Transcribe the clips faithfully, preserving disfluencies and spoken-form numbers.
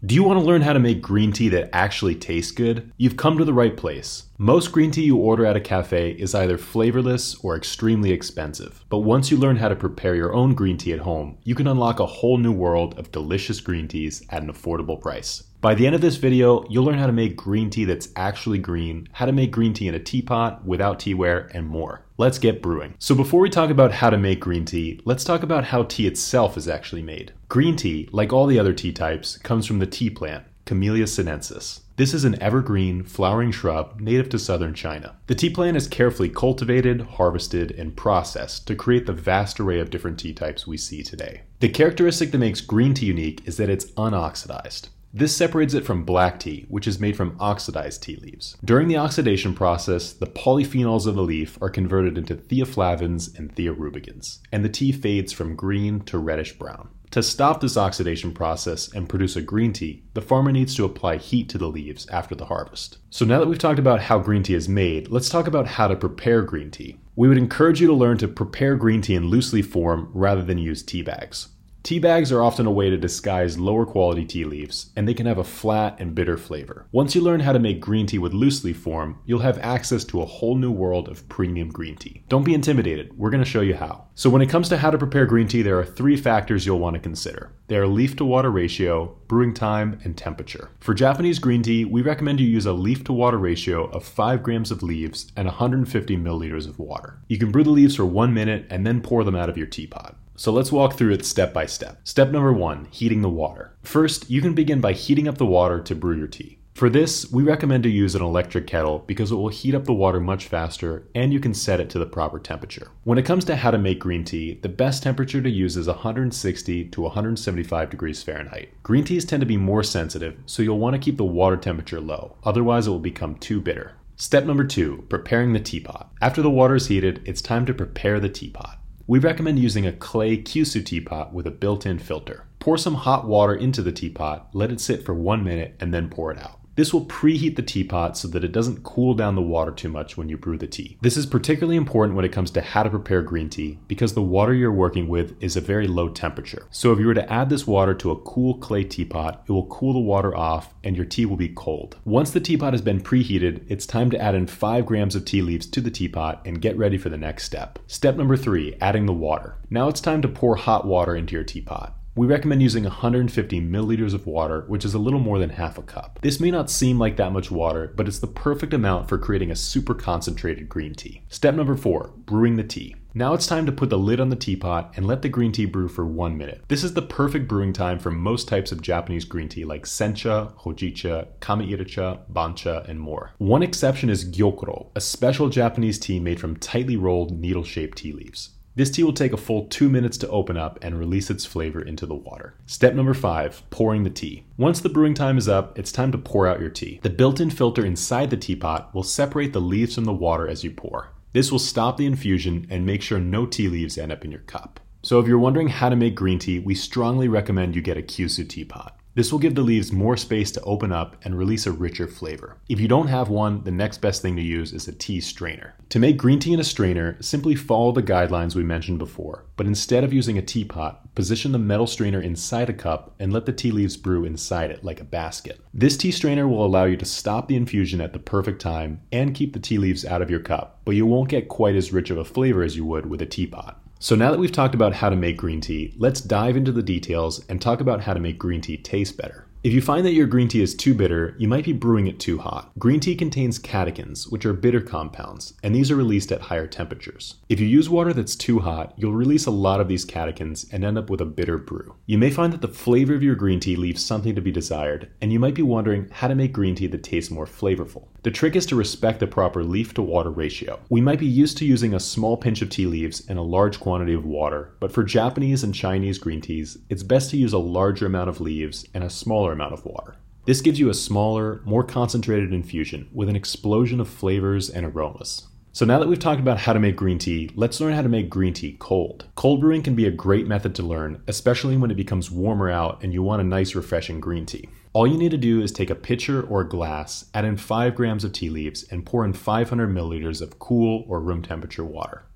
Do you want to learn how to make green tea that actually tastes good? You've come to the right place. Most green tea you order at a cafe is either flavorless or extremely expensive. But once you learn how to prepare your own green tea at home, you can unlock a whole new world of delicious green teas at an affordable price. By the end of this video, you'll learn how to make green tea that's actually green, how to make green tea in a teapot without teaware, and more. Let's get brewing. So before we talk about how to make green tea, let's talk about how tea itself is actually made. Green tea, like all the other tea types, comes from the tea plant, Camellia sinensis. This is an evergreen, flowering shrub native to southern China. The tea plant is carefully cultivated, harvested, and processed to create the vast array of different tea types we see today. The characteristic that makes green tea unique is that it's unoxidized. This separates it from black tea, which is made from oxidized tea leaves. During the oxidation process, the polyphenols of the leaf are converted into theaflavins and theorubicins, and the tea fades from green to reddish brown. To stop this oxidation process and produce a green tea, the farmer needs to apply heat to the leaves after the harvest. So now that we've talked about how green tea is made, let's talk about how to prepare green tea. We would encourage you to learn to prepare green tea in loose leaf form rather than use tea bags. Tea bags are often a way to disguise lower quality tea leaves, and they can have a flat and bitter flavor. Once you learn how to make green tea with loose leaf form, you'll have access to a whole new world of premium green tea. Don't be intimidated, we're going to show you how. So when it comes to how to prepare green tea, there are three factors you'll want to consider. They are leaf to water ratio, brewing time, and temperature. For Japanese green tea, we recommend you use a leaf to water ratio of five grams of leaves and one hundred fifty milliliters of water. You can brew the leaves for one minute and then pour them out of your teapot. So let's walk through it step by step. Step number one, heating the water. First, you can begin by heating up the water to brew your tea. For this, we recommend to use an electric kettle because it will heat up the water much faster and you can set it to the proper temperature. When it comes to how to make green tea, the best temperature to use is one hundred sixty to one hundred seventy-five degrees Fahrenheit. Green teas tend to be more sensitive, so you'll want to keep the water temperature low, otherwise it will become too bitter. Step number two, preparing the teapot. After the water is heated, it's time to prepare the teapot. We recommend using a clay Kyusu teapot with a built-in filter. Pour some hot water into the teapot, let it sit for one minute, and then pour it out. This will preheat the teapot so that it doesn't cool down the water too much when you brew the tea. This is particularly important when it comes to how to prepare green tea because the water you're working with is a very low temperature. So if you were to add this water to a cool clay teapot, it will cool the water off and your tea will be cold. Once the teapot has been preheated, it's time to add in five grams of tea leaves to the teapot and get ready for the next step. Step number three, adding the water. Now it's time to pour hot water into your teapot. We recommend using one hundred fifty milliliters of water, which is a little more than half a cup. This may not seem like that much water, but it's the perfect amount for creating a super concentrated green tea. Step number four, brewing the tea. Now it's time to put the lid on the teapot and let the green tea brew for one minute. This is the perfect brewing time for most types of Japanese green tea like sencha, hojicha, kame-iracha, bancha, and more. One exception is gyokuro, a special Japanese tea made from tightly rolled needle-shaped tea leaves. This tea will take a full two minutes to open up and release its flavor into the water. Step number five, pouring the tea. Once the brewing time is up, it's time to pour out your tea. The built-in filter inside the teapot will separate the leaves from the water as you pour. This will stop the infusion and make sure no tea leaves end up in your cup. So if you're wondering how to make green tea, we strongly recommend you get a Kyusu teapot. This will give the leaves more space to open up and release a richer flavor. If you don't have one, the next best thing to use is a tea strainer. To make green tea in a strainer, simply follow the guidelines we mentioned before, but instead of using a teapot, position the metal strainer inside a cup and let the tea leaves brew inside it like a basket. This tea strainer will allow you to stop the infusion at the perfect time and keep the tea leaves out of your cup, but you won't get quite as rich of a flavor as you would with a teapot. So now that we've talked about how to make green tea, let's dive into the details and talk about how to make green tea taste better. If you find that your green tea is too bitter, you might be brewing it too hot. Green tea contains catechins, which are bitter compounds, and these are released at higher temperatures. If you use water that's too hot, you'll release a lot of these catechins and end up with a bitter brew. You may find that the flavor of your green tea leaves something to be desired, and you might be wondering how to make green tea that tastes more flavorful. The trick is to respect the proper leaf to water ratio. We might be used to using a small pinch of tea leaves and a large quantity of water, but for Japanese and Chinese green teas, it's best to use a larger amount of leaves and a smaller amount of water. This gives you a smaller, more concentrated infusion with an explosion of flavors and aromas. So now that we've talked about how to make green tea, let's learn how to make green tea cold. Cold brewing can be a great method to learn, especially when it becomes warmer out and you want a nice refreshing green tea. All you need to do is take a pitcher or a glass, add in five grams of tea leaves, and pour in five hundred milliliters of cool or room temperature water.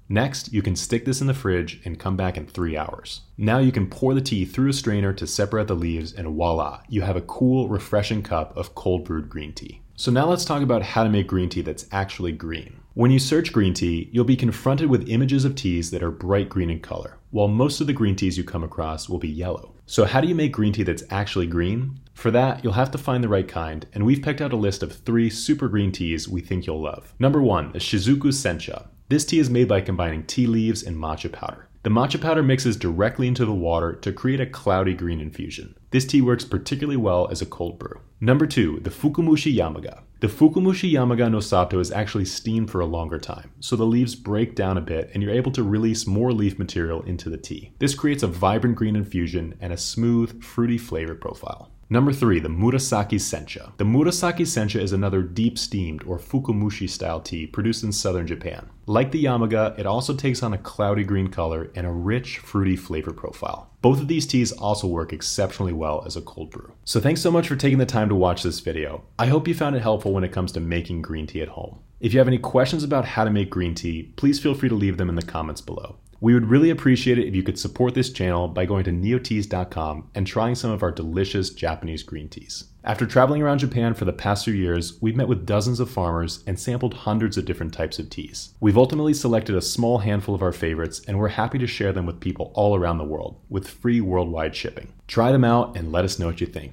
Next, you can stick this in the fridge and come back in three hours. Now you can pour the tea through a strainer to separate the leaves, and voila, you have a cool, refreshing cup of cold brewed green tea. So now let's talk about how to make green tea that's actually green. When you search green tea, you'll be confronted with images of teas that are bright green in color, while most of the green teas you come across will be yellow. So how do you make green tea that's actually green? For that, you'll have to find the right kind, and we've picked out a list of three super green teas we think you'll love. Number one, the Shizuku Sencha. This tea is made by combining tea leaves and matcha powder. The matcha powder mixes directly into the water to create a cloudy green infusion. This tea works particularly well as a cold brew. Number two, the Fukumushi Yamaga. The Fukumushi Yamaga no Sato is actually steamed for a longer time, so the leaves break down a bit and you're able to release more leaf material into the tea. This creates a vibrant green infusion and a smooth, fruity flavor profile. Number three, the Murasaki Sencha. The Murasaki Sencha is another deep steamed or Fukumushi style tea produced in southern Japan. Like the Yamaga, it also takes on a cloudy green color and a rich, fruity flavor profile. Both of these teas also work exceptionally well as a cold brew. So thanks so much for taking the time to watch this video. I hope you found it helpful when it comes to making green tea at home. If you have any questions about how to make green tea, please feel free to leave them in the comments below. We would really appreciate it if you could support this channel by going to neoteas dot com and trying some of our delicious Japanese green teas. After traveling around Japan for the past few years, we've met with dozens of farmers and sampled hundreds of different types of teas. We've ultimately selected a small handful of our favorites, and we're happy to share them with people all around the world, with free worldwide shipping. Try them out and let us know what you think.